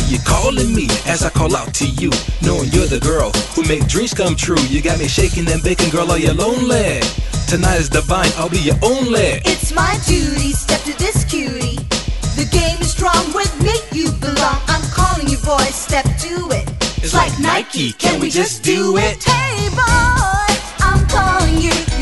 you calling me as I call out to you, knowing you're the girl who make dreams come true. You got me shaking and baking, girl, are you lonely? Tonight is divine, I'll be your only. It's my duty, step to this cutie. The game is strong, with me you belong. I'm calling you, boy, step to it. It's like Nike, can we just do it? Hey boy, I'm calling you.